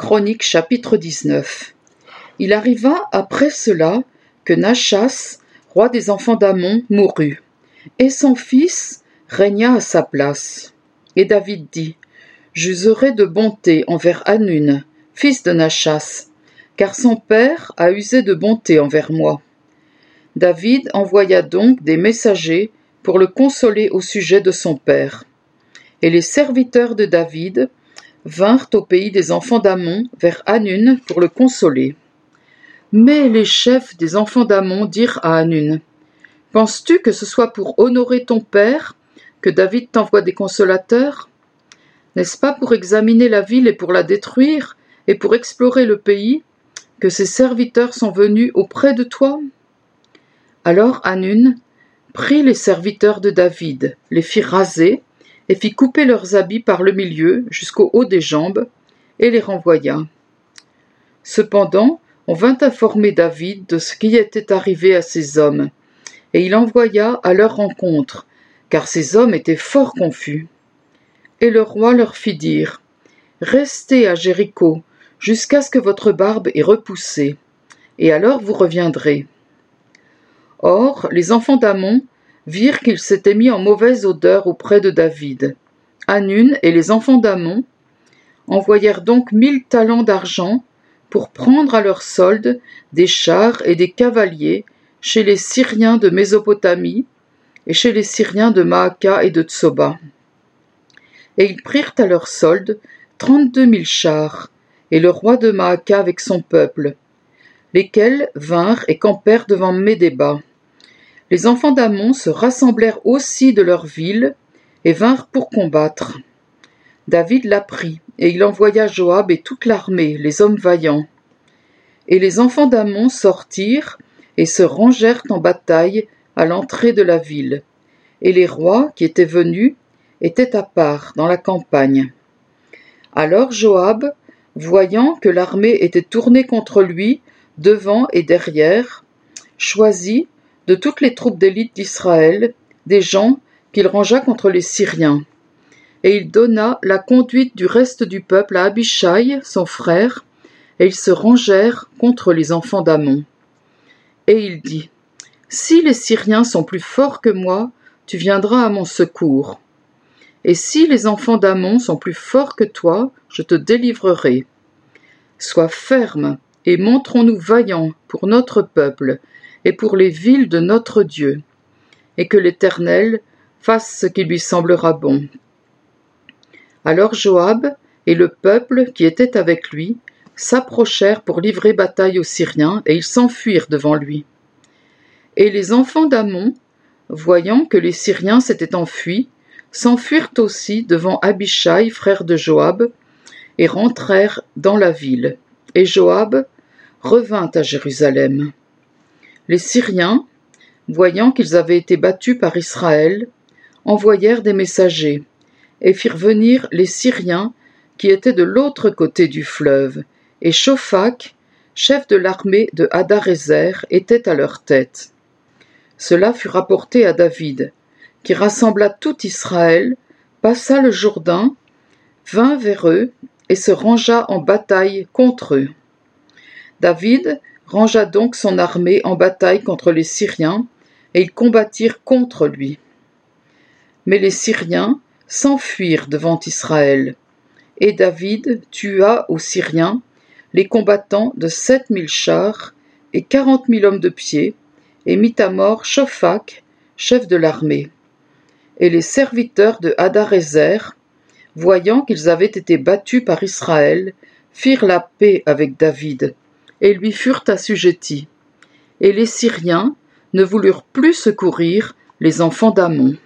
Chroniques chapitre 19. Il arriva après cela que Nachas, roi des enfants d'Ammon, mourut, et son fils régna à sa place. Et David dit: J'userai de bonté envers Hanun, fils de Nachas, car son père a usé de bonté envers moi. David envoya donc des messagers pour le consoler au sujet de son père. Et les serviteurs de David vinrent au pays des enfants d'Ammon vers Hanun pour le consoler. Mais les chefs des enfants d'Ammon dirent à Hanun: Penses-tu que ce soit pour honorer ton père que David t'envoie des consolateurs? N'est-ce pas pour examiner la ville et pour la détruire, et pour explorer le pays, que ses serviteurs sont venus auprès de toi? Alors Hanun prit les serviteurs de David, les fit raser, et fit couper leurs habits par le milieu jusqu'au haut des jambes, et les renvoya. Cependant, on vint informer David de ce qui était arrivé à ces hommes, et il envoya à leur rencontre, car ces hommes étaient fort confus. Et le roi leur fit dire: Restez à Jéricho, jusqu'à ce que votre barbe ait repoussé, et alors vous reviendrez. Or, les enfants d'Ammon virent qu'il s'était mis en mauvaise odeur auprès de David. Hanun et les enfants d'Ammon envoyèrent donc 1000 talents d'argent pour prendre à leur solde des chars et des cavaliers chez les Syriens de Mésopotamie et chez les Syriens de Maaka et de Tsoba. Et ils prirent à leur solde 32 000 chars, et le roi de Maaka avec son peuple, lesquels vinrent et campèrent devant Médéba. Les enfants d'Ammon se rassemblèrent aussi de leur ville et vinrent pour combattre. David l'apprit, et il envoya Joab et toute l'armée, les hommes vaillants. Et les enfants d'Ammon sortirent et se rangèrent en bataille à l'entrée de la ville. Et les rois qui étaient venus étaient à part dans la campagne. Alors Joab, voyant que l'armée était tournée contre lui, devant et derrière, choisit de toutes les troupes d'élite d'Israël des gens qu'il rangea contre les Syriens. Et il donna la conduite du reste du peuple à Abishai, son frère, et ils se rangèrent contre les enfants d'Ammon. Et il dit: Si les Syriens sont plus forts que moi, tu viendras à mon secours. Et si les enfants d'Ammon sont plus forts que toi, je te délivrerai. Sois ferme, et montrons-nous vaillants pour notre peuple, et pour les villes de notre Dieu, et que l'Éternel fasse ce qui lui semblera bon. Alors Joab et le peuple qui était avec lui s'approchèrent pour livrer bataille aux Syriens, et ils s'enfuirent devant lui. Et les enfants d'Ammon, voyant que les Syriens s'étaient enfuis, s'enfuirent aussi devant Abishai, frère de Joab, et rentrèrent dans la ville. Et Joab revint à Jérusalem. Les Syriens, voyant qu'ils avaient été battus par Israël, envoyèrent des messagers, et firent venir les Syriens qui étaient de l'autre côté du fleuve, et Shophak, chef de l'armée de Hadarézer, était à leur tête. Cela fut rapporté à David, qui rassembla tout Israël, passa le Jourdain, vint vers eux, et se rangea en bataille contre eux. David rangea donc son armée en bataille contre les Syriens, et ils combattirent contre lui. Mais les Syriens s'enfuirent devant Israël, et David tua aux Syriens les combattants de 7000 chars et 40 000 hommes de pied, et mit à mort Shophak, chef de l'armée. Et les serviteurs de Hadarézer, voyant qu'ils avaient été battus par Israël, firent la paix avec David, et lui furent assujettis. Et les Syriens ne voulurent plus secourir les enfants d'Ammon.